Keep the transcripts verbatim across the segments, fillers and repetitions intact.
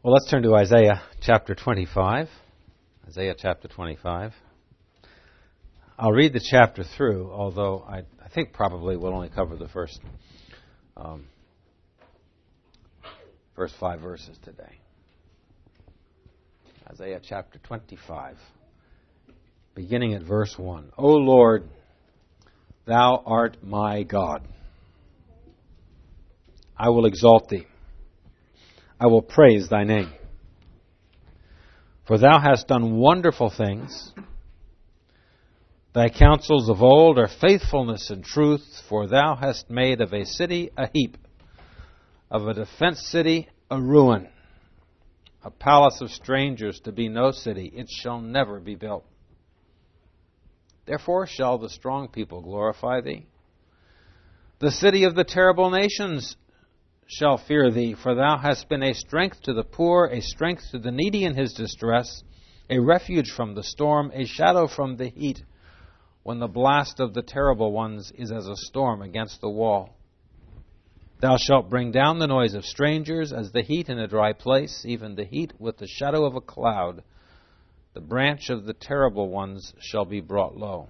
Well, let's turn to Isaiah chapter twenty-five. Isaiah chapter twenty-five. I'll read the chapter through, although I, I think probably we'll only cover the first, um, first five verses today. Isaiah chapter twenty-five, beginning at verse one. O Lord, Thou art my God. I will exalt Thee. I will praise Thy name. For Thou hast done wonderful things. Thy counsels of old are faithfulness and truth, for Thou hast made of a city a heap, of a defenced city a ruin, a palace of strangers to be no city. It shall never be built. Therefore shall the strong people glorify Thee. The city of the terrible nations shall fear Thee, for Thou hast been a strength to the poor, a strength to the needy in his distress, a refuge from the storm, a shadow from the heat, when the blast of the terrible ones is as a storm against the wall. Thou shalt bring down the noise of strangers as the heat in a dry place, even the heat with the shadow of a cloud. The branch of the terrible ones shall be brought low.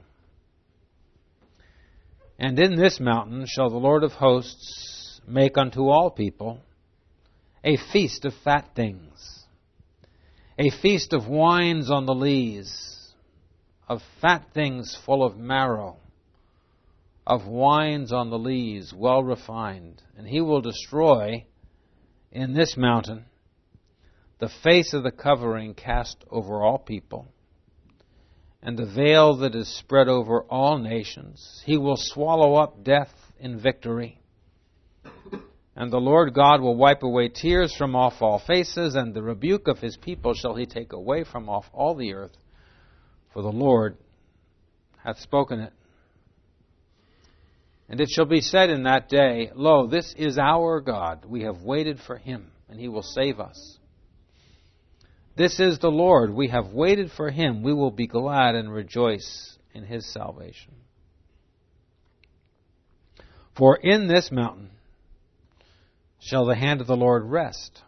And in this mountain shall the Lord of hosts make unto all people a feast of fat things, a feast of wines on the lees, of fat things full of marrow, of wines on the lees, well refined. And He will destroy in this mountain the face of the covering cast over all people, and the veil that is spread over all nations. He will swallow up death in victory. And the Lord God will wipe away tears from off all faces, and the rebuke of His people shall He take away from off all the earth. For the Lord hath spoken it. And it shall be said in that day, Lo, this is our God. We have waited for Him, and He will save us. This is the Lord. We have waited for Him. We will be glad and rejoice in His salvation. For in this mountain shall the hand of the Lord rest,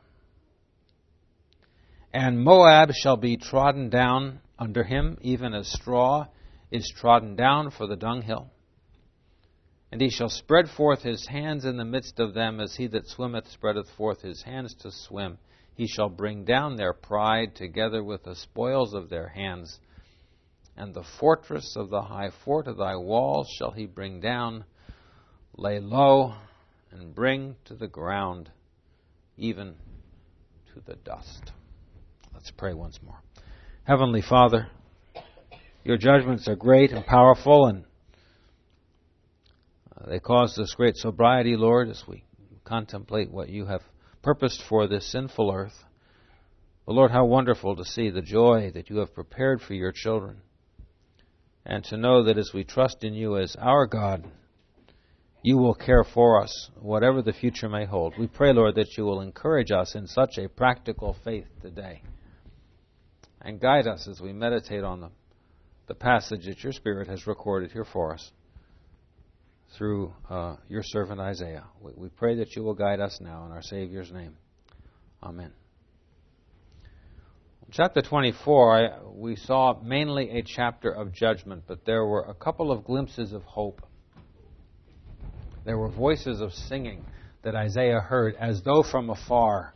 and Moab shall be trodden down under him, even as straw is trodden down for the dunghill. And he shall spread forth his hands in the midst of them, as he that swimmeth spreadeth forth his hands to swim. He shall bring down their pride together with the spoils of their hands, and the fortress of the high fort of thy walls shall he bring down, lay low, and bring to the ground, even to the dust. Let's pray once more. Heavenly Father, Your judgments are great and powerful, and they cause us great sobriety, Lord, as we contemplate what You have purposed for this sinful earth. But Lord, how wonderful to see the joy that You have prepared for Your children, and to know that as we trust in You as our God, You will care for us, whatever the future may hold. We pray, Lord, that You will encourage us in such a practical faith today, and guide us as we meditate on the, the passage that Your Spirit has recorded here for us through uh, Your servant Isaiah. We, we pray that You will guide us now in our Savior's name. Amen. In chapter twenty-four, I, we saw mainly a chapter of judgment, but there were a couple of glimpses of hope. There were voices of singing that Isaiah heard as though from afar.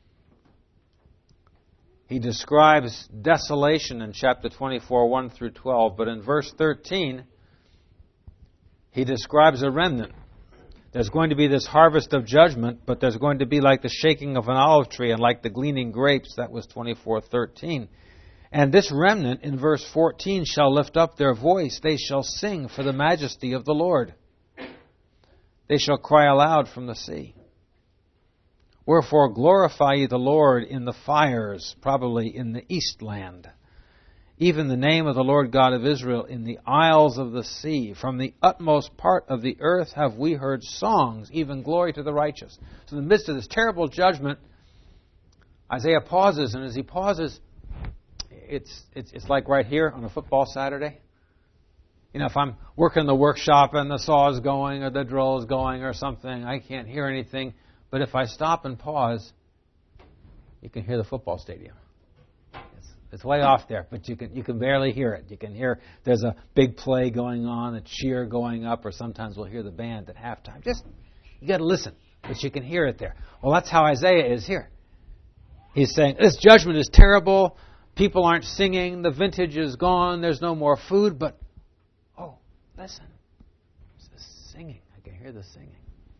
He describes desolation in chapter twenty-four, one through twelve, but in verse thirteen, he describes a remnant. There's going to be this harvest of judgment, but there's going to be like the shaking of an olive tree and like the gleaning grapes. That was twenty-four thirteen. And this remnant, in verse fourteen, shall lift up their voice. They shall sing for the majesty of the Lord. They shall cry aloud from the sea. Wherefore glorify ye the Lord in the fires, probably in the east land. Even the name of the Lord God of Israel in the isles of the sea. From the utmost part of the earth have we heard songs, even glory to the righteous. So in the midst of this terrible judgment, Isaiah pauses, and as he pauses, it's, it's, it's like right here on a football Saturday. You know, if I'm working in the workshop and the saw is going or the drill is going or something, I can't hear anything. But if I stop and pause, you can hear the football stadium. It's, it's way off there, but you can you can barely hear it. You can hear there's a big play going on, a cheer going up, or sometimes we'll hear the band at halftime. Just, you got to listen, but you can hear it there. Well, that's how Isaiah is here. He's saying, this judgment is terrible. People aren't singing. The vintage is gone. There's no more food. But, oh, listen. It's the singing. I can hear the singing.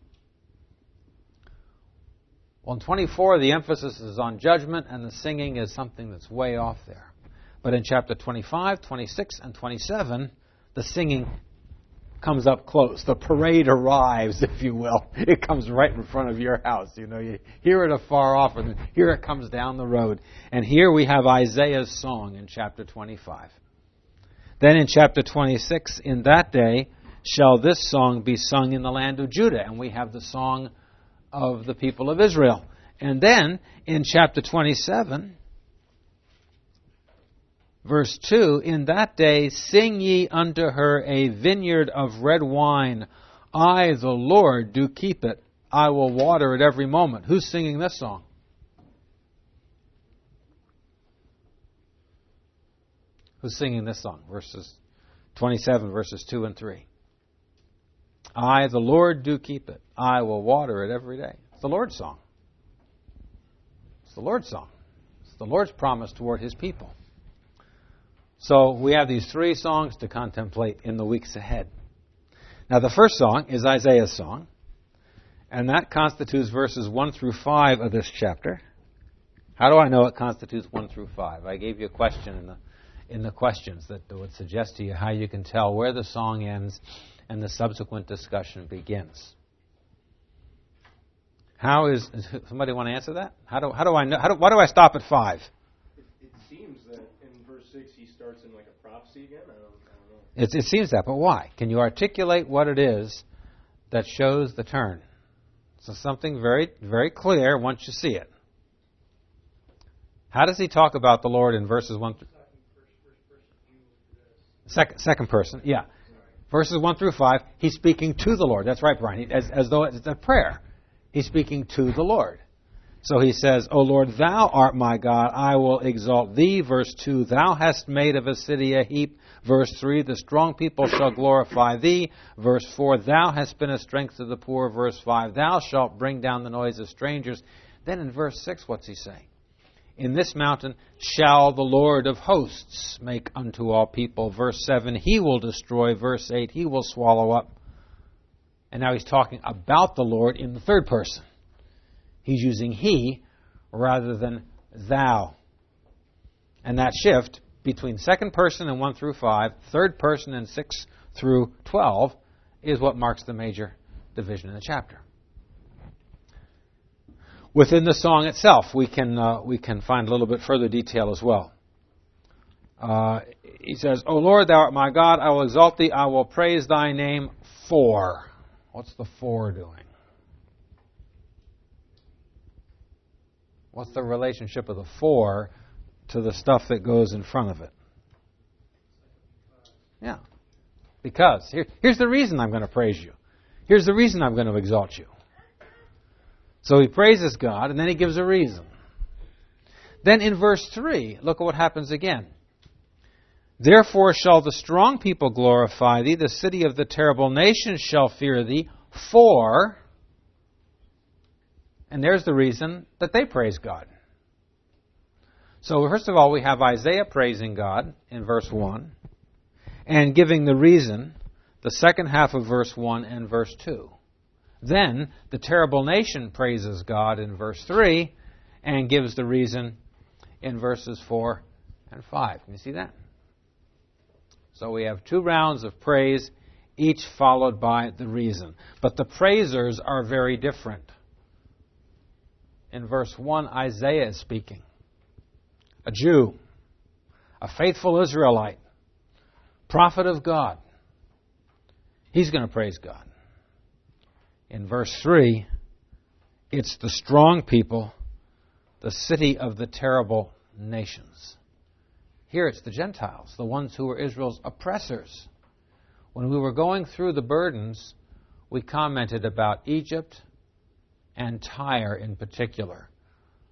Well, in twenty-four, the emphasis is on judgment, and the singing is something that's way off there. But in chapter twenty-five, twenty-six, and twenty-seven, the singing comes up close. The parade arrives, if you will. It comes right in front of your house. You know, you hear it afar off, and here it comes down the road. And here we have Isaiah's song in chapter twenty-five. Then in chapter twenty-six, in that day shall this song be sung in the land of Judah. And we have the song of the people of Israel. And then in chapter twenty-seven, verse two, in that day sing ye unto her a vineyard of red wine. I, the Lord, do keep it. I will water it every moment. Who's singing this song? Who's singing this song? Verses twenty-seven, verses two and three. I, the Lord, do keep it. I will water it every day. It's the Lord's song. It's the Lord's song. It's the Lord's promise toward His people. So we have these three songs to contemplate in the weeks ahead. Now the first song is Isaiah's song, and that constitutes verses one through five of this chapter. How do I know it constitutes one through five? I gave you a question in the in the questions that would suggest to you how you can tell where the song ends and the subsequent discussion begins. How is somebody want to answer that? How do how do I know? How do, why do I stop at five? It, it seems that in verse six he starts in like a prophecy again. I don't, I don't know. It, it seems that, but why? Can you articulate what it is that shows the turn? So something very very clear once you see it. How does he talk about the Lord in verses one through second second person? Yeah, verses one through five. He's speaking to the Lord. That's right, Brian. He, as as though it's a prayer. He's speaking to the Lord. So he says, O Lord, thou art my God, I will exalt thee. Verse two, thou hast made of a city a heap. Verse three, the strong people shall glorify thee. Verse four, thou hast been a strength to the poor. Verse five, thou shalt bring down the noise of strangers. Then in verse six, what's he saying? In this mountain shall the Lord of hosts make unto all people. Verse seven, he will destroy. Verse eight, he will swallow up. And now he's talking about the Lord in the third person. He's using he rather than thou. And that shift between second person and one through five, third person and six through twelve, is what marks the major division in the chapter. Within the song itself, we can uh, we can find a little bit further detail as well. Uh, he says, O Lord, thou art my God, I will exalt thee, I will praise thy name for. What's the for doing? What's the relationship of the for to the stuff that goes in front of it? Yeah. Because here, here's the reason I'm going to praise you. Here's the reason I'm going to exalt you. So he praises God, and then he gives a reason. Then in verse three, look at what happens again. Therefore shall the strong people glorify thee, the city of the terrible nations shall fear thee, for, and there's the reason that they praise God. So first of all, we have Isaiah praising God in verse one, and giving the reason, the second half of verse one and verse two. Then the terrible nation praises God in verse three, and gives the reason in verses four and five. Can you see that? So we have two rounds of praise, each followed by the reason. But the praisers are very different. In verse one, Isaiah is speaking. A Jew, a faithful Israelite, prophet of God. He's going to praise God. In verse three, it's the strong people, the city of the terrible nations. Here it's the Gentiles, the ones who were Israel's oppressors. When we were going through the burdens, we commented about Egypt and Tyre in particular.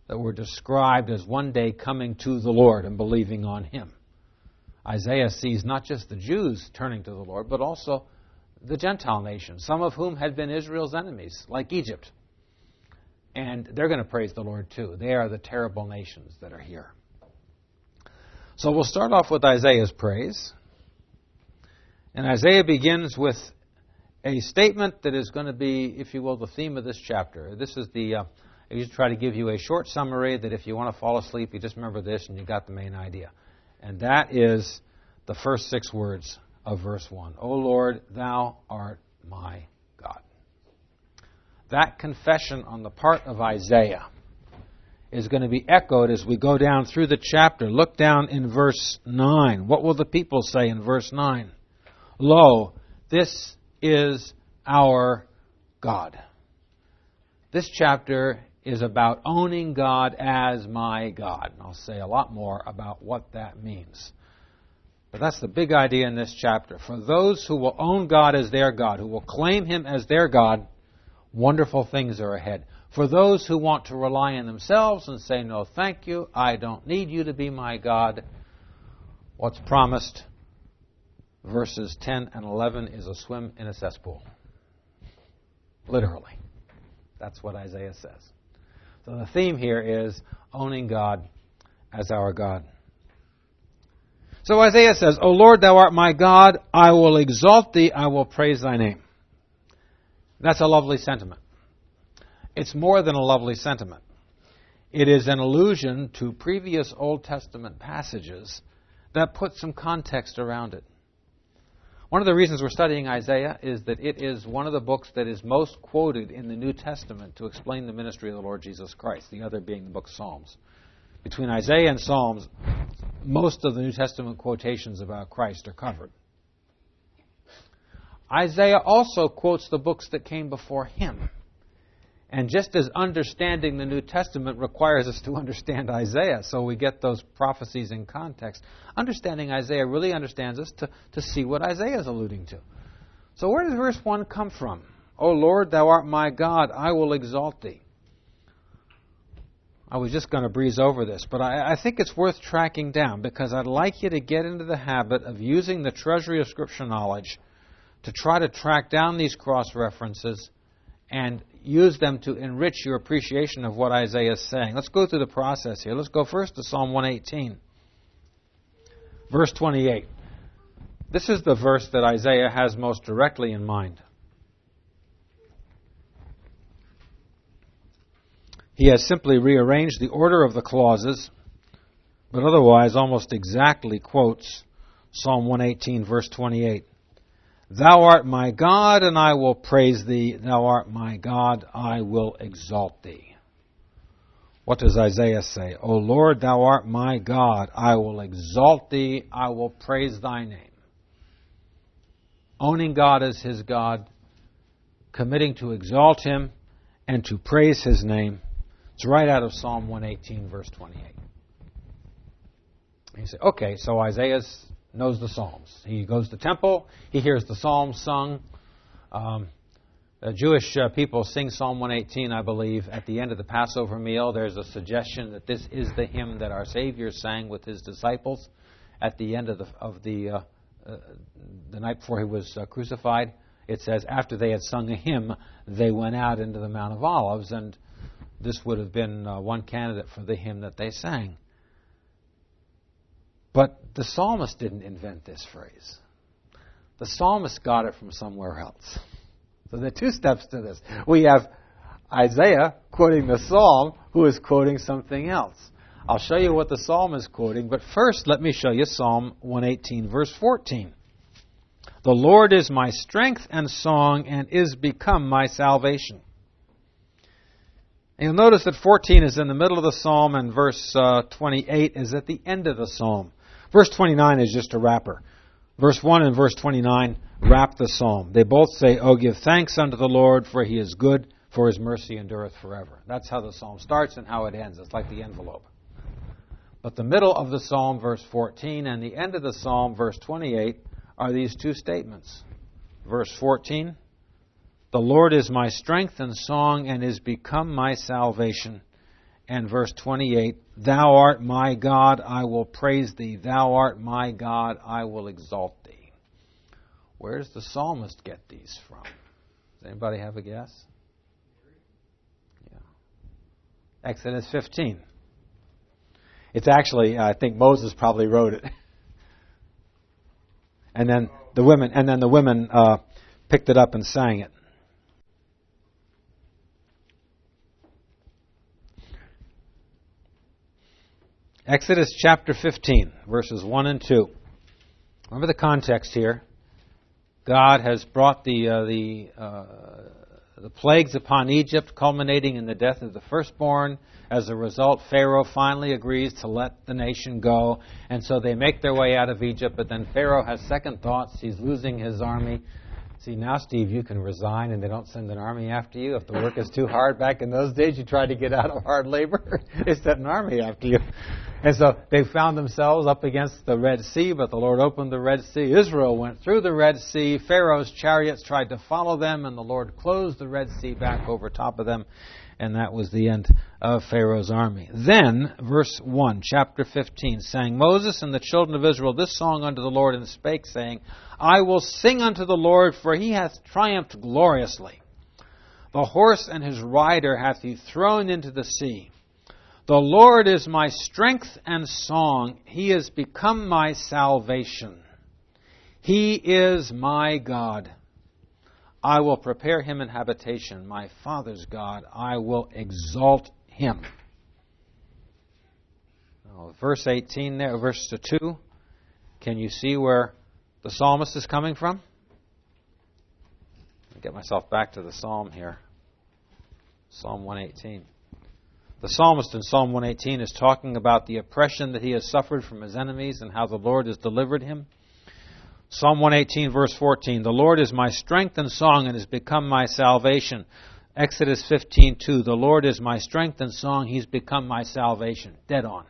that were described as one day coming to the Lord and believing on Him. Isaiah sees not just the Jews turning to the Lord, but also the Gentile nations, some of whom had been Israel's enemies, like Egypt. And they're going to praise the Lord too. They are the terrible nations that are here. So we'll start off with Isaiah's praise. And Isaiah begins with a statement that is going to be, if you will, the theme of this chapter. This is the, uh, I usually try to give you a short summary that if you want to fall asleep, you just remember this and you got the main idea. And that is the first six words of verse one. O Lord, Thou art my God. That confession on the part of Isaiah is going to be echoed as we go down through the chapter. Look down in verse nine. What will the people say in verse nine? Lo, this is our God. This chapter is about owning God as my God. And I'll say a lot more about what that means. But that's the big idea in this chapter. For those who will own God as their God, who will claim Him as their God, wonderful things are ahead. For those who want to rely on themselves and say, no, thank you, I don't need you to be my God, what's promised, verses ten and eleven, is a swim in a cesspool. Literally. That's what Isaiah says. So the theme here is owning God as our God. So Isaiah says, O Lord, Thou art my God, I will exalt Thee, I will praise Thy name. That's a lovely sentiment. It's more than a lovely sentiment. It is an allusion to previous Old Testament passages that put some context around it. One of the reasons we're studying Isaiah is that it is one of the books that is most quoted in the New Testament to explain the ministry of the Lord Jesus Christ, the other being the book of Psalms. Between Isaiah and Psalms, most of the New Testament quotations about Christ are covered. Isaiah also quotes the books that came before him. And just as understanding the New Testament requires us to understand Isaiah, so we get those prophecies in context, understanding Isaiah really understands us to, to see what Isaiah is alluding to. So where does verse one come from? O Lord, Thou art my God, I will exalt Thee. I was just going to breeze over this, but I, I think it's worth tracking down because I'd like you to get into the habit of using the treasury of Scripture knowledge to try to track down these cross-references and use them to enrich your appreciation of what Isaiah is saying. Let's go through the process here. Let's go first to Psalm one eighteen, verse twenty-eight. This is the verse that Isaiah has most directly in mind. He has simply rearranged the order of the clauses, but otherwise almost exactly quotes Psalm one eighteen, verse twenty-eight. Thou art my God, and I will praise Thee. Thou art my God, I will exalt Thee. What does Isaiah say? O Lord, Thou art my God, I will exalt Thee, I will praise Thy name. Owning God as his God, committing to exalt Him and to praise His name. It's right out of Psalm one eighteen, verse twenty-eight. And you say, okay, so Isaiah knows the Psalms. He goes to the temple, he hears the Psalms sung. Um, the Jewish uh, people sing Psalm one eighteen, I believe, at the end of the Passover meal. There's a suggestion that this is the hymn that our Savior sang with His disciples at the end of the, of the, uh, uh, the night before He was uh, crucified. It says, after they had sung a hymn, they went out into the Mount of Olives, and this would have been uh, one candidate for the hymn that they sang. But the psalmist didn't invent this phrase. The psalmist got it from somewhere else. So there are two steps to this. We have Isaiah quoting the psalm, who is quoting something else. I'll show you what the psalm is quoting, but first let me show you Psalm one eighteen, verse fourteen. The Lord is my strength and song, and is become my salvation. And you'll notice that fourteen is in the middle of the psalm, and verse uh, twenty-eight is at the end of the psalm. Verse twenty-nine is just a wrapper. Verse one and verse twenty-nine wrap the psalm. They both say, "Oh, give thanks unto the Lord, for He is good, for His mercy endureth forever." That's how the psalm starts and how it ends. It's like the envelope. But the middle of the psalm, verse fourteen, and the end of the psalm, verse twenty-eight, are these two statements. Verse fourteen, the Lord is my strength and song, and is become my salvation. and verse twenty-eight, Thou art my God, I will praise thee. Thou art my God, I will exalt thee. Where does the psalmist get these from? Does anybody have a guess? Yeah. Exodus fifteen. It's actually, I think Moses probably wrote it. And then the women, and then the women uh, picked it up and sang it. Exodus chapter fifteen, verses one and two. Remember the context here. God has brought the uh, the uh, the plagues upon Egypt, culminating in the death of the firstborn. As a result, Pharaoh finally agrees to let the nation go, and so they make their way out of Egypt. But then Pharaoh has second thoughts. He's losing his army. See, now, Steve, you can resign and they don't send an army after you. If the work is too hard, back in those days, you tried to get out of hard labor. They sent an army after you. And so they found themselves up against the Red Sea, but the Lord opened the Red Sea. Israel went through the Red Sea. Pharaoh's chariots tried to follow them, and the Lord closed the Red Sea back over top of them. And that was the end of Pharaoh's army. Then, verse one, chapter fifteen, sang Moses and the children of Israel this song unto the Lord, and spake, saying, I will sing unto the Lord, for he hath triumphed gloriously. The horse and his rider hath he thrown into the sea. The Lord is my strength and song. He is become my salvation. He is my God. I will prepare him an habitation, my father's God. I will exalt him. Oh, verse eighteen there, verse two. Can you see where the psalmist is coming from? Let me get myself back to the psalm here. Psalm one eighteen. The psalmist in Psalm one eighteen is talking about the oppression that he has suffered from his enemies and how the Lord has delivered him. Psalm one eighteen, verse fourteen, The Lord is my strength and song and has become my salvation. Exodus fifteen, two, The Lord is my strength and song, He's become my salvation. Dead on.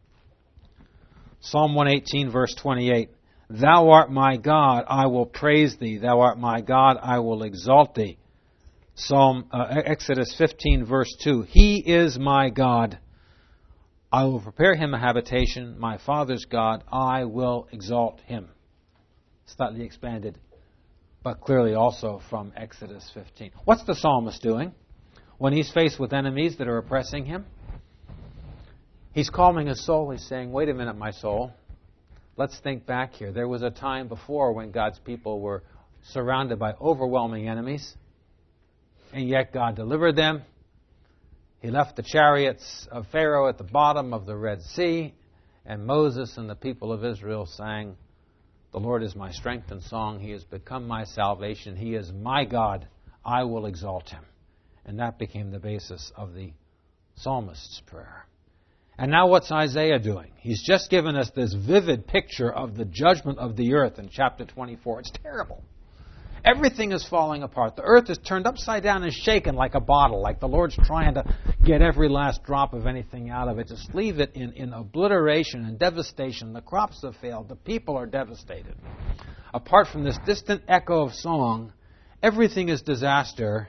Psalm one eighteen, verse twenty-eight, Thou art my God, I will praise Thee. Thou art my God, I will exalt Thee. Psalm uh, Exodus fifteen, verse two, He is my God. I will prepare Him a habitation, my Father's God, I will exalt Him. Slightly expanded, but clearly also from Exodus fifteen. What's the psalmist doing when he's faced with enemies that are oppressing him? He's calming his soul. He's saying, wait a minute, my soul. Let's think back here. There was a time before when God's people were surrounded by overwhelming enemies, and yet God delivered them. He left the chariots of Pharaoh at the bottom of the Red Sea, and Moses and the people of Israel sang, The Lord is my strength and song. He has become my salvation. He is my God. I will exalt Him. And that became the basis of the psalmist's prayer. And now what's Isaiah doing? He's just given us this vivid picture of the judgment of the earth in chapter twenty-four. It's terrible. Everything is falling apart. The earth is turned upside down and shaken like a bottle, like the Lord's trying to get every last drop of anything out of it, just leave it in, in obliteration and devastation. The crops have failed. The people are devastated. Apart from this distant echo of song, everything is disaster.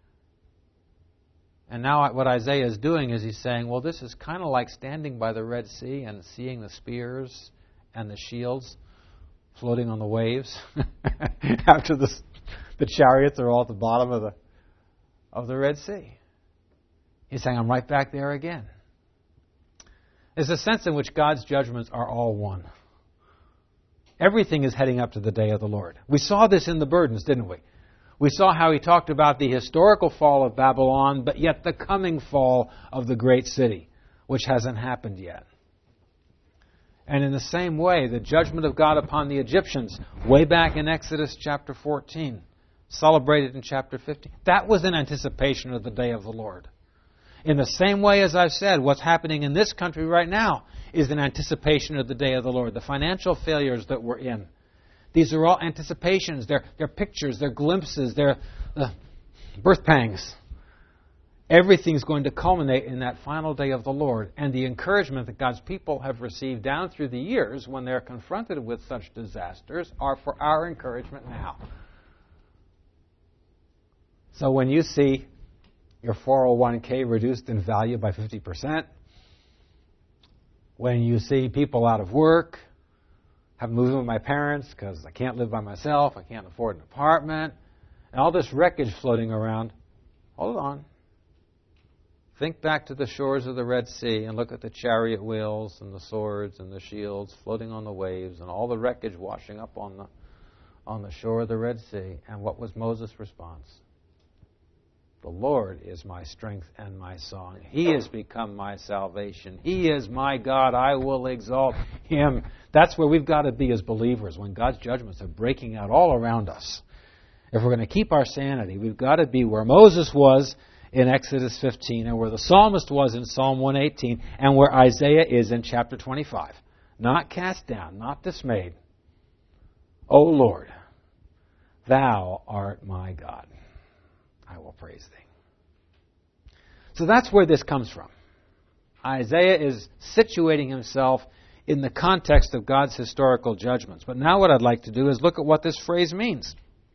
And now what Isaiah is doing is he's saying, well, this is kind of like standing by the Red Sea and seeing the spears and the shields floating on the waves after the, the chariots are all at the bottom of the of the Red Sea. He's saying, I'm right back there again. There's a sense in which God's judgments are all one. Everything is heading up to the day of the Lord. We saw this in the burdens, didn't we? We saw how he talked about the historical fall of Babylon, but yet the coming fall of the great city, which hasn't happened yet. And in the same way, the judgment of God upon the Egyptians, way back in Exodus chapter fourteen, celebrated in chapter fifteen, that was in anticipation of the day of the Lord. In the same way, as I've said, what's happening in this country right now is in anticipation of the day of the Lord. The financial failures that we're in, these are all anticipations. They're, they're pictures. They're glimpses. They're uh, birth pangs. Everything's going to culminate in that final day of the Lord. And the encouragement that God's people have received down through the years when they're confronted with such disasters are for our encouragement now. So when you see your four oh one k reduced in value by fifty percent, when you see people out of work, have moved in with my parents because I can't live by myself, I can't afford an apartment, and all this wreckage floating around, hold on. Think back to the shores of the Red Sea and look at the chariot wheels and the swords and the shields floating on the waves and all the wreckage washing up on the on the shore of the Red Sea. And what was Moses' response? The Lord is my strength and my song. He has become my salvation. He is my God. I will exalt Him. That's where we've got to be as believers when God's judgments are breaking out all around us. If we're going to keep our sanity, we've got to be where Moses was in Exodus fifteen, and where the psalmist was in Psalm one eighteen, and where Isaiah is in chapter twenty-five. Not cast down, not dismayed. O Lord, Thou art my God. I will praise Thee. So that's where this comes from. Isaiah is situating himself in the context of God's historical judgments. But now what I'd like to do is look at what this phrase means.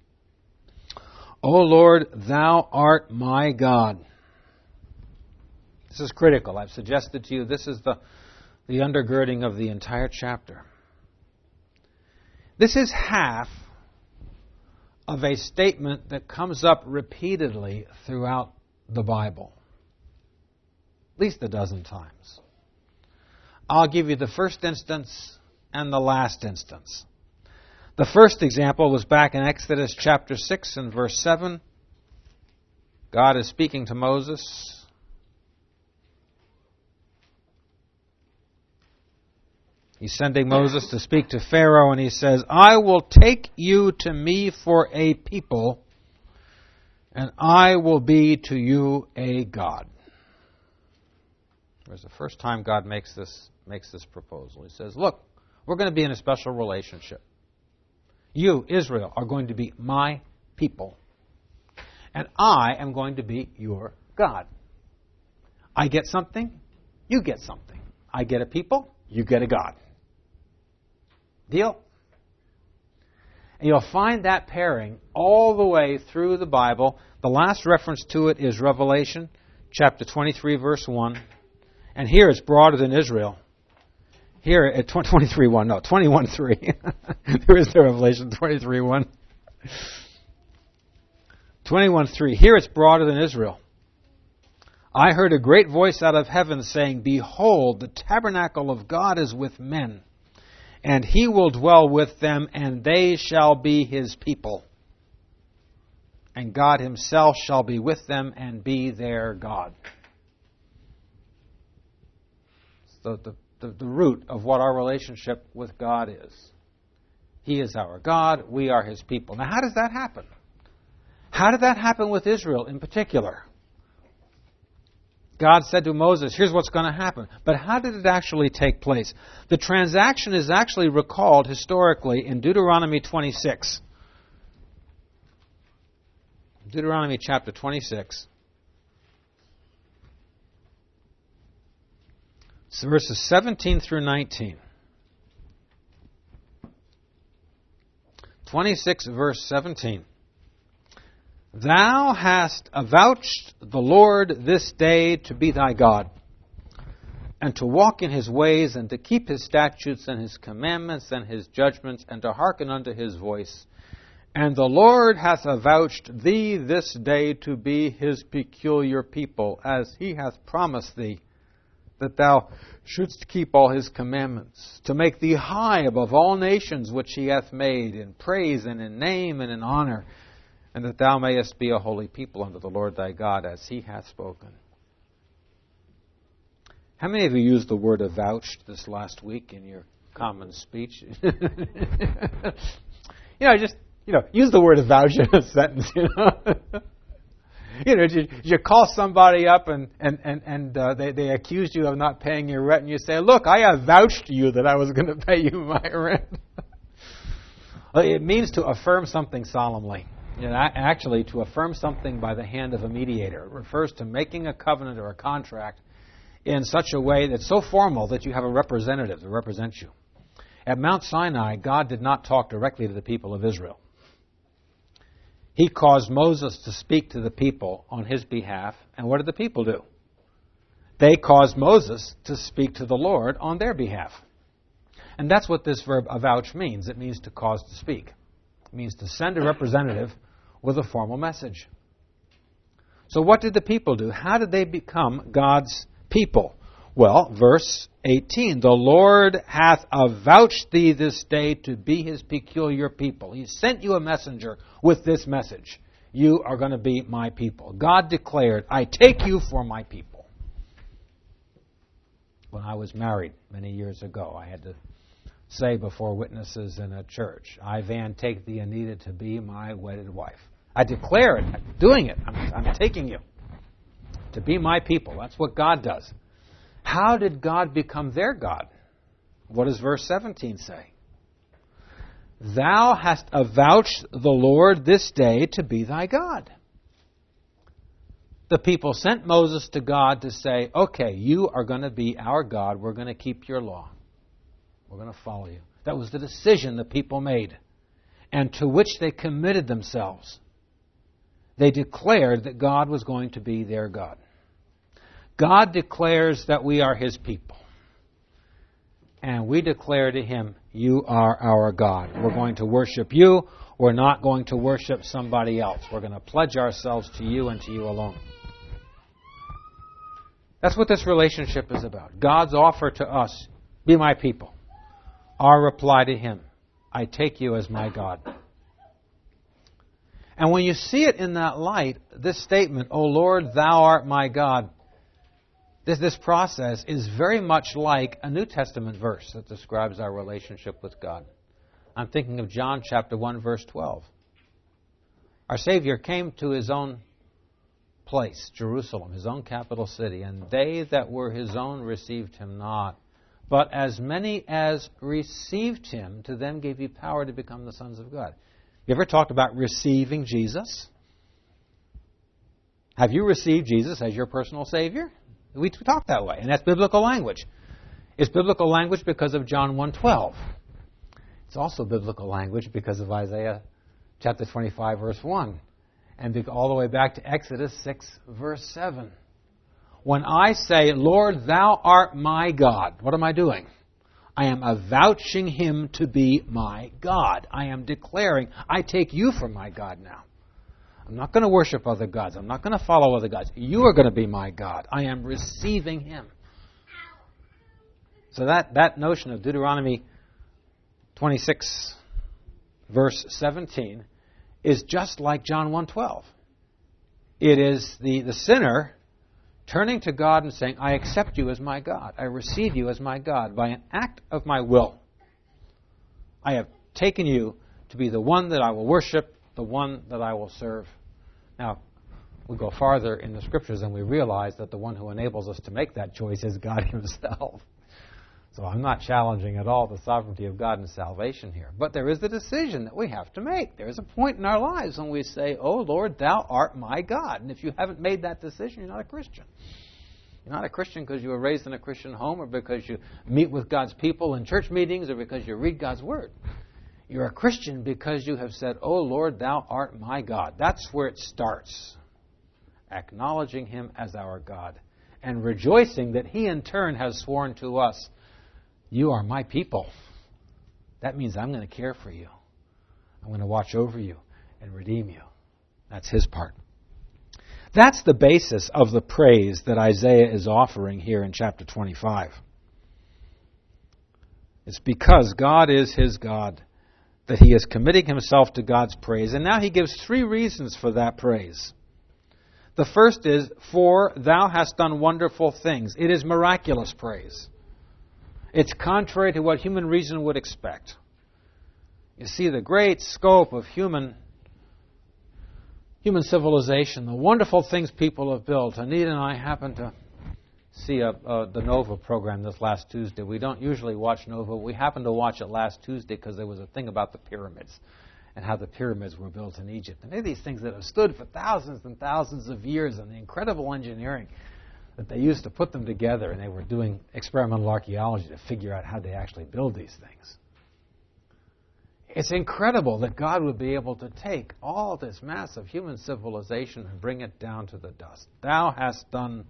O Lord, Thou art my God. This is critical. I've suggested to you this is the, the undergirding of the entire chapter. This is half of a statement that comes up repeatedly throughout the Bible. At least a dozen times. I'll give you the first instance and the last instance. The first example was back in Exodus chapter six and verse seven. God is speaking to Moses. He's sending Moses to speak to Pharaoh, and he says, I will take you to me for a people, and I will be to you a God. There's the first time God makes this, makes this proposal. He says, look, we're going to be in a special relationship. You, Israel, are going to be my people, and I am going to be your God. I get something, you get something. I get a people, you get a God. Deal? And you'll find that pairing all the way through the Bible. The last reference to it is Revelation chapter twenty-three, verse one. And here it's broader than Israel. Here at twenty-three one, no, twenty-one three. There is the Revelation twenty-three one. twenty-one three. Here it's broader than Israel. I heard a great voice out of heaven saying, Behold, the tabernacle of God is with men, and He will dwell with them, and they shall be His people. And God Himself shall be with them and be their God. So the, the, the root of what our relationship with God is. He is our God, we are His people. Now how does that happen? How did that happen with Israel in particular? God said to Moses, here's what's going to happen. But how did it actually take place? The transaction is actually recalled historically in Deuteronomy twenty-six. Deuteronomy chapter twenty-six. It's verses seventeen through nineteen. twenty-six verse seventeen. Thou hast avouched the Lord this day to be thy God, and to walk in His ways, and to keep His statutes and His commandments and His judgments, and to hearken unto His voice. And the Lord hath avouched thee this day to be His peculiar people, as He hath promised thee, that thou shouldst keep all His commandments, to make thee high above all nations which He hath made, in praise and in name and in honor, and that thou mayest be a holy people unto the Lord thy God, as He hath spoken. How many of you used the word avouched this last week in your common speech? you know, just, you know, use the word avouch in a sentence, you know. You know, you, you call somebody up and, and, and, and uh, they, they accuse you of not paying your rent, and you say, look, I avouched to you that I was going to pay you my rent. Well, it means to affirm something solemnly. You know, actually, to affirm something by the hand of a mediator. It refers to making a covenant or a contract in such a way that's so formal that you have a representative to represent you. At Mount Sinai, God did not talk directly to the people of Israel. He caused Moses to speak to the people on his behalf. And what did the people do? They caused Moses to speak to the Lord on their behalf. And that's what this verb avouch means. It means to cause to speak. It means to send a representative with a formal message. So what did the people do? How did they become God's people? Well, verse eighteen, the Lord hath avouched thee this day to be his peculiar people. He sent you a messenger with this message. You are going to be my people. God declared, I take you for my people. When I was married many years ago, I had to say before witnesses in a church, I, Van, take thee, Anita, to be my wedded wife. I declare it. I'm doing it. I'm, I'm taking you to be my people. That's what God does. How did God become their God? What does verse seventeen say? Thou hast avouched the Lord this day to be thy God. The people sent Moses to God to say, okay, you are going to be our God. We're going to keep your law. We're going to follow you. That was the decision the people made, and to which they committed themselves. They declared that God was going to be their God. God declares that we are his people. And we declare to him, you are our God. We're going to worship you. We're not going to worship somebody else. We're going to pledge ourselves to you and to you alone. That's what this relationship is about. God's offer to us, be my people. Our reply to him, I take you as my God. And when you see it in that light, this statement, O Lord, thou art my God, this, this process is very much like a New Testament verse that describes our relationship with God. I'm thinking of John chapter one, verse twelve. Our Savior came to his own place, Jerusalem, his own capital city, and they that were his own received him not. But as many as received him, to them gave he power to become the sons of God. You ever talked about receiving Jesus? Have you received Jesus as your personal Savior? We talk that way, and that's biblical language. It's biblical language because of John one twelve. It's also biblical language because of Isaiah chapter twenty-five, verse one, and all the way back to Exodus six, verse seven. When I say, Lord, thou art my God, what am I doing? I am avouching him to be my God. I am declaring, I take you for my God now. I'm not going to worship other gods. I'm not going to follow other gods. You are going to be my God. I am receiving him. So that, that notion of Deuteronomy twenty-six, verse seventeen, is just like John one twelve. It is the, the sinner turning to God and saying, I accept you as my God. I receive you as my God by an act of my will. I have taken you to be the one that I will worship, the one that I will serve. Now, we go farther in the Scriptures and we realize that the one who enables us to make that choice is God himself. So I'm not challenging at all the sovereignty of God in salvation here. But there is the decision that we have to make. There is a point in our lives when we say, oh, Lord, thou art my God. And if you haven't made that decision, you're not a Christian. You're not a Christian because you were raised in a Christian home or because you meet with God's people in church meetings or because you read God's Word. You're a Christian because you have said, oh, Lord, thou art my God. That's where it starts. Acknowledging him as our God and rejoicing that he in turn has sworn to us, you are my people. That means I'm going to care for you. I'm going to watch over you and redeem you. That's his part. That's the basis of the praise that Isaiah is offering here in chapter twenty-five. It's because God is his God that he is committing himself to God's praise. And now he gives three reasons for that praise. The first is, for thou hast done wonderful things. It is miraculous praise. It's contrary to what human reason would expect. You see the great scope of human human civilization, the wonderful things people have built. Anita and I happened to see a, uh, the Nova program this last Tuesday. We don't usually watch Nova. We happened to watch it last Tuesday because there was a thing about the pyramids and how the pyramids were built in Egypt. And they're these things that have stood for thousands and thousands of years, and the incredible engineering that they used to put them together, and they were doing experimental archaeology to figure out how they actually build these things. It's incredible that God would be able to take all this massive human civilization and bring it down to the dust. Thou hast done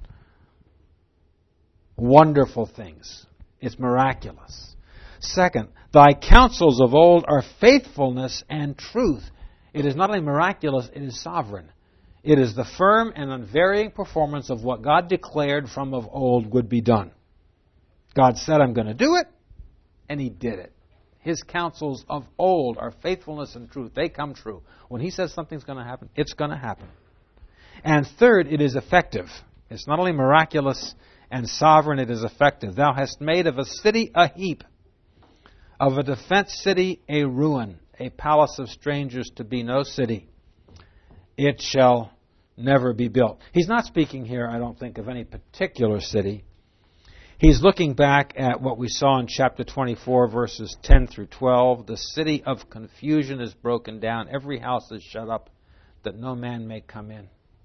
wonderful things. It's miraculous. Second, thy counsels of old are faithfulness and truth. It is not only miraculous, it is sovereign. It is the firm and unvarying performance of what God declared from of old would be done. God said, I'm going to do it, and He did it. His counsels of old are faithfulness and truth. They come true. When He says something's going to happen, it's going to happen. And third, it is effective. It's not only miraculous and sovereign, it is effective. Thou hast made of a city a heap, of a defense city a ruin, a palace of strangers to be no city. It shall never be built. He's not speaking here, I don't think, of any particular city. He's looking back at what we saw in chapter twenty-four, verses ten through twelve. The city of confusion is broken down. Every house is shut up, that no man may come in.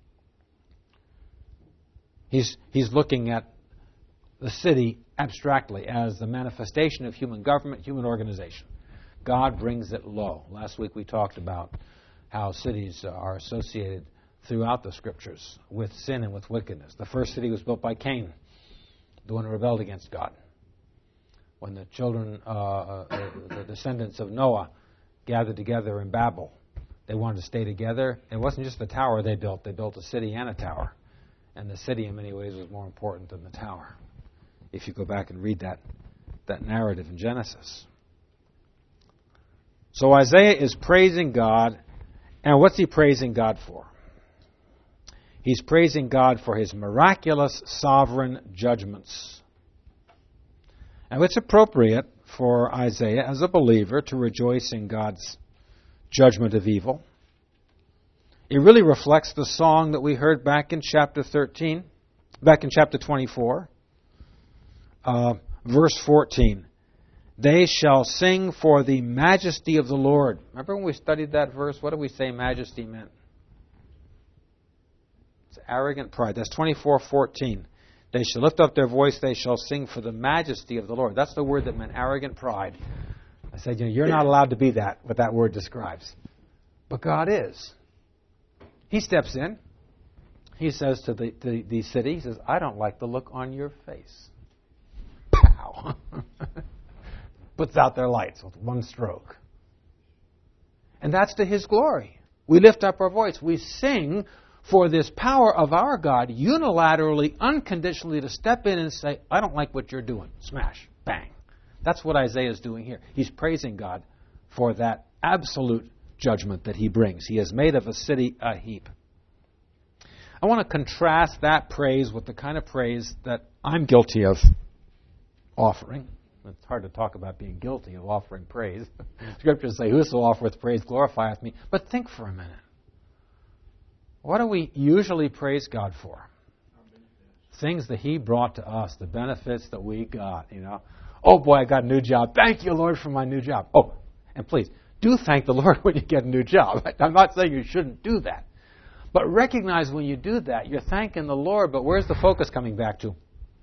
He's, he's looking at the city abstractly as the manifestation of human government, human organization. God brings it low. Last week we talked about how cities are associated throughout the Scriptures with sin and with wickedness. The first city was built by Cain, the one who rebelled against God. When the children, uh, uh, the descendants of Noah, gathered together in Babel, they wanted to stay together. It wasn't just the tower they built. They built a city and a tower. And the city, in many ways, was more important than the tower, if you go back and read that, that narrative in Genesis. So Isaiah is praising God. And what's he praising God for? He's praising God for His miraculous sovereign judgments. Now, it's appropriate for Isaiah, as a believer, to rejoice in God's judgment of evil. It really reflects the song that we heard back in chapter thirteen, back in chapter twenty-four, uh, verse fourteen. They shall sing for the majesty of the Lord. Remember when we studied that verse? What did we say majesty meant? It's arrogant pride. That's twenty-four fourteen. They shall lift up their voice. They shall sing for the majesty of the Lord. That's the word that meant arrogant pride. I said, you know, you're not allowed to be that, what that word describes. But God is. He steps in. He says to the, the, the city, He says, I don't like the look on your face. Pow. Puts out their lights with one stroke. And that's to His glory. We lift up our voice. We sing for this power of our God unilaterally, unconditionally to step in and say, I don't like what you're doing. Smash. Bang. That's what Isaiah is doing here. He's praising God for that absolute judgment that He brings. He has made of a city a heap. I want to contrast that praise with the kind of praise that I'm guilty of offering. It's hard to talk about being guilty of offering praise. Scriptures say, whoso offereth praise glorifieth me. But think for a minute. What do we usually praise God for? Things that He brought to us, the benefits that we got, you know. Oh boy, I got a new job. Thank you, Lord, for my new job. Oh, and please, do thank the Lord when you get a new job. I'm not saying you shouldn't do that. But recognize when you do that, you're thanking the Lord, but where's the focus coming back to?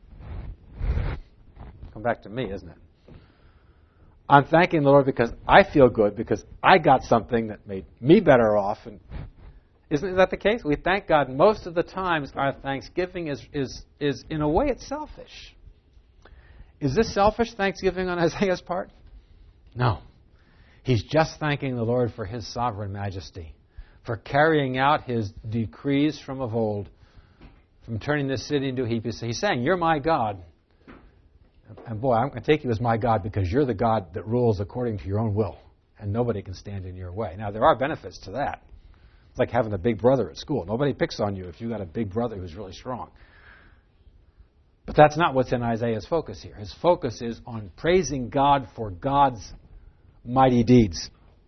Come back to me, isn't it? I'm thanking the Lord because I feel good, because I got something that made me better off. And isn't that the case? We thank God most of the times. Our thanksgiving is, is, is in a way, it's selfish. Is this selfish thanksgiving on Isaiah's part? No. He's just thanking the Lord for His sovereign majesty, for carrying out His decrees from of old, from turning this city into a heap. He's saying, you're my God. And boy, I'm going to take you as my God because you're the God that rules according to your own will. And nobody can stand in your way. Now, there are benefits to that. It's like having a big brother at school. Nobody picks on you if you've got a big brother who's really strong. But that's not what's in Isaiah's focus here. His focus is on praising God for God's mighty deeds.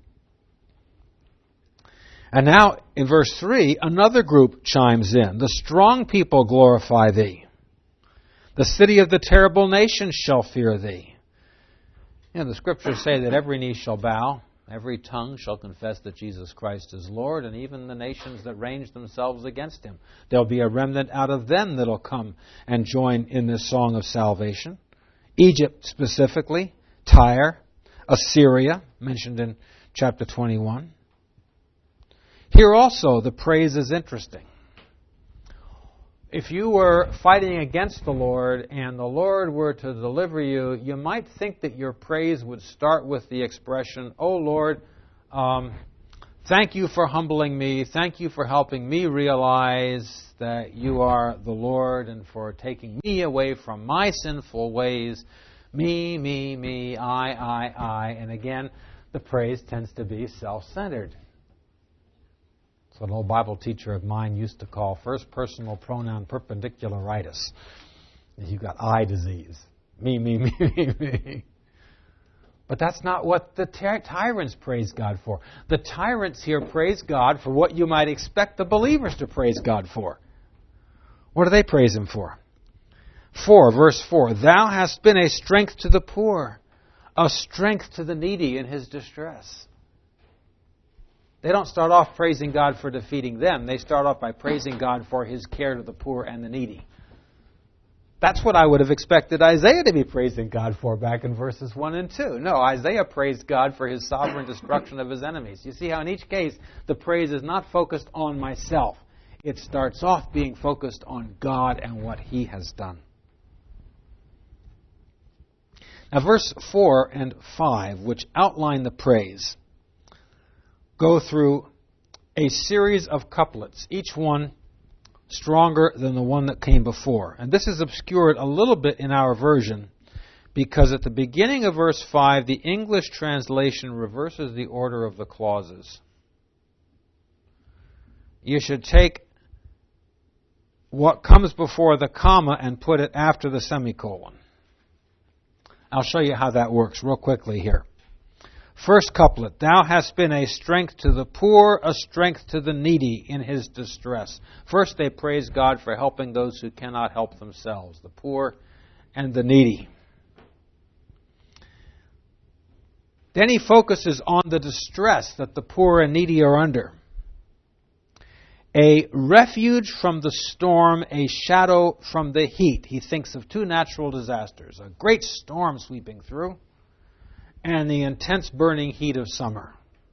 And now, in verse three, another group chimes in. The strong people glorify Thee. The city of the terrible nations shall fear Thee. You know, the Scriptures say that every knee shall bow, every tongue shall confess that Jesus Christ is Lord, and even the nations that range themselves against Him. There'll be a remnant out of them that'll come and join in this song of salvation. Egypt specifically, Tyre, Assyria, mentioned in chapter twenty-one. Here also, the praise is interesting. If you were fighting against the Lord and the Lord were to deliver you, you might think that your praise would start with the expression, "Oh Lord, um, thank you for humbling me. Thank you for helping me realize that you are the Lord and for taking me away from my sinful ways. Me, me, me, I, I, I." And again, the praise tends to be self-centered. That's what an old Bible teacher of mine used to call first personal pronoun perpendicularitis. You've got I disease. Me, me, me, me, me. But that's not what the ty- tyrants praise God for. The tyrants here praise God for what you might expect the believers to praise God for. What do they praise Him for? four, verse four, "Thou hast been a strength to the poor, a strength to the needy in his distress." They don't start off praising God for defeating them. They start off by praising God for His care to the poor and the needy. That's what I would have expected Isaiah to be praising God for back in verses one and two. No, Isaiah praised God for His sovereign destruction of His enemies. You see how in each case the praise is not focused on myself. It starts off being focused on God and what He has done. Now verse four and five, which outline the praise, go through a series of couplets, each one stronger than the one that came before. And this is obscured a little bit in our version because at the beginning of verse five, the English translation reverses the order of the clauses. You should take what comes before the comma and put it after the semicolon. I'll show you how that works real quickly here. First couplet, "Thou hast been a strength to the poor, a strength to the needy in his distress." First they praise God for helping those who cannot help themselves, the poor and the needy. Then he focuses on the distress that the poor and needy are under. A refuge from the storm, a shadow from the heat. He thinks of two natural disasters, a great storm sweeping through, and the intense burning heat of summer.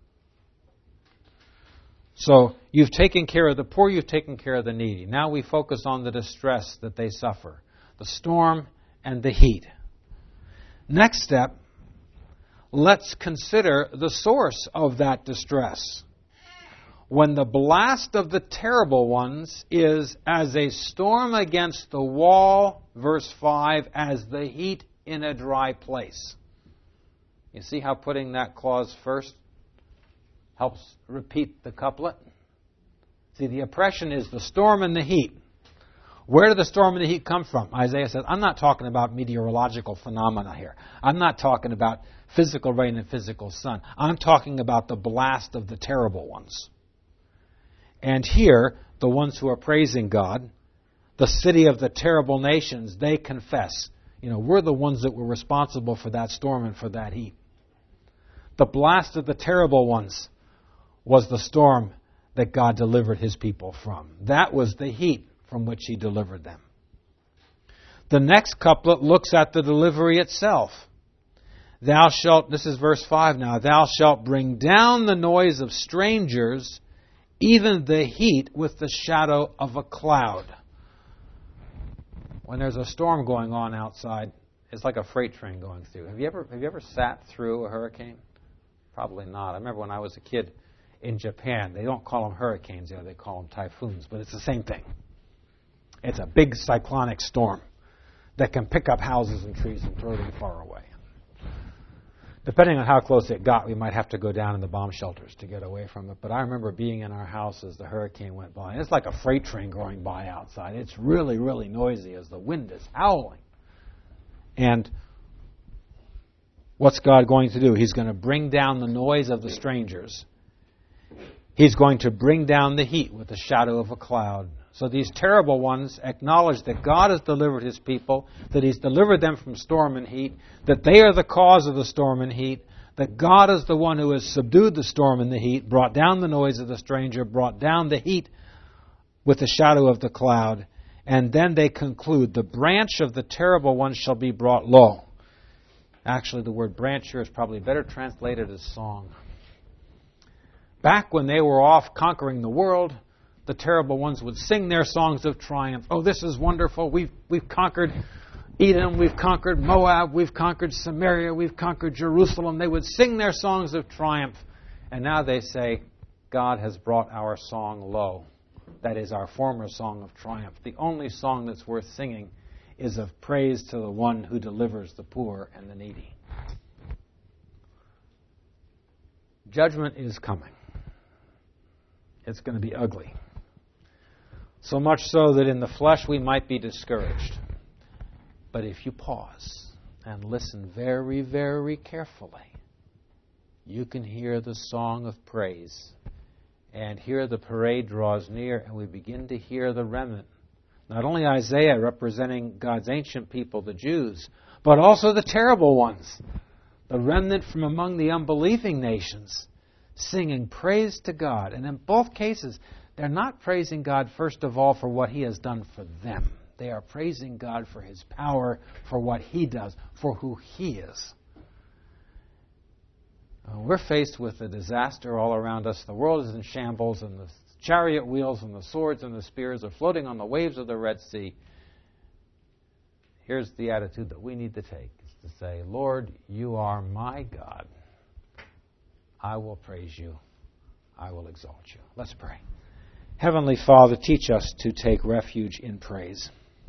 So you've taken care of the poor, you've taken care of the needy. Now we focus on the distress that they suffer, the storm and the heat. Next step, let's consider the source of that distress. When the blast of the terrible ones is as a storm against the wall, verse five, as the heat in a dry place. You see how putting that clause first helps repeat the couplet? See, the oppression is the storm and the heat. Where did the storm and the heat come from? Isaiah says, I'm not talking about meteorological phenomena here. I'm not talking about physical rain and physical sun. I'm talking about the blast of the terrible ones. And here, the ones who are praising God, the city of the terrible nations, they confess, you know, we're the ones that were responsible for that storm and for that heat. The blast of the terrible ones was the storm that God delivered His people from. That was the heat from which He delivered them. The next couplet looks at the delivery itself. Thou shalt, this is verse five now, thou shalt bring down the noise of strangers, even the heat with the shadow of a cloud. When there's a storm going on outside, it's like a freight train going through. Have you ever have you ever sat through a hurricane? Probably not. I remember when I was a kid in Japan, they don't call them hurricanes there, they call them typhoons, but it's the same thing. It's a big cyclonic storm that can pick up houses and trees and throw them far away. Depending on how close it got, we might have to go down in the bomb shelters to get away from it. But I remember being in our house as the hurricane went by. It's like a freight train going by outside. It's really, really noisy as the wind is howling. And what's God going to do? He's going to bring down the noise of the strangers. He's going to bring down the heat with the shadow of a cloud. So these terrible ones acknowledge that God has delivered His people, that He's delivered them from storm and heat, that they are the cause of the storm and heat, that God is the one who has subdued the storm and the heat, brought down the noise of the stranger, brought down the heat with the shadow of the cloud. And then they conclude, the branch of the terrible one shall be brought low. Actually, the word branch here is probably better translated as song. Back when they were off conquering the world, the terrible ones would sing their songs of triumph. Oh, this is wonderful. We've, we've conquered Edom, we've conquered Moab, we've conquered Samaria, we've conquered Jerusalem. They would sing their songs of triumph. And now they say, God has brought our song low. That is our former song of triumph. The only song that's worth singing is of praise to the one who delivers the poor and the needy. Judgment is coming. It's going to be ugly. So much so that in the flesh we might be discouraged. But if you pause and listen very, very carefully, you can hear the song of praise. And here the parade draws near, and we begin to hear the remnant. Not only Isaiah representing God's ancient people, the Jews, but also the terrible ones, the remnant from among the unbelieving nations, singing praise to God. And in both cases, they're not praising God, first of all, for what He has done for them. They are praising God for His power, for what He does, for who He is. Uh, we're faced with a disaster all around us. The world is in shambles, and the chariot wheels and the swords and the spears are floating on the waves of the Red Sea. Here's the attitude that we need to take, is to say, Lord, you are my God. I will praise you. I will exalt you. Let's pray. Heavenly Father, teach us to take refuge in praise.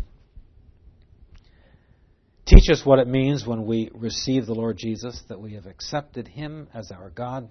Teach us what it means when we receive the Lord Jesus, that we have accepted Him as our God,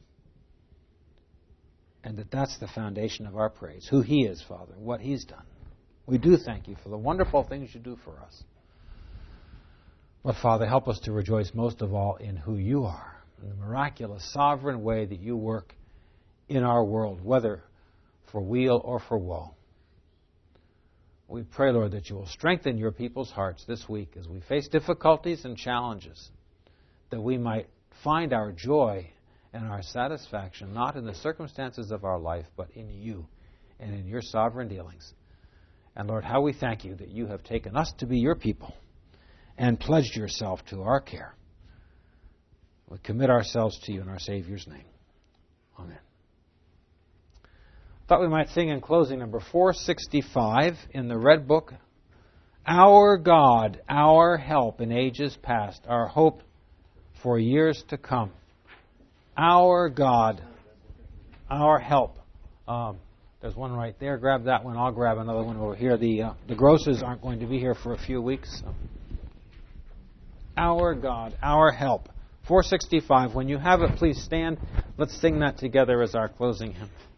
and that that's the foundation of our praise, who He is, Father, what He's done. We do thank you for the wonderful things you do for us. But, Father, help us to rejoice most of all in who you are, in the miraculous, sovereign way that you work in our world, whether for weal or for woe. We pray, Lord, that you will strengthen your people's hearts this week as we face difficulties and challenges, that we might find our joy and our satisfaction not in the circumstances of our life, but in you and in your sovereign dealings. And, Lord, how we thank you that you have taken us to be your people and pledged yourself to our care. We commit ourselves to you in our Savior's name. Amen. Thought we might sing in closing number four sixty-five in the Red Book. Our God, our help in ages past, our hope for years to come. Our God, our help. Um, there's one right there. Grab that one. I'll grab another one over here. The uh, the Grosses aren't going to be here for a few weeks. So. Our God, our help. four sixty-five. When you have it, please stand. Let's sing that together as our closing hymn.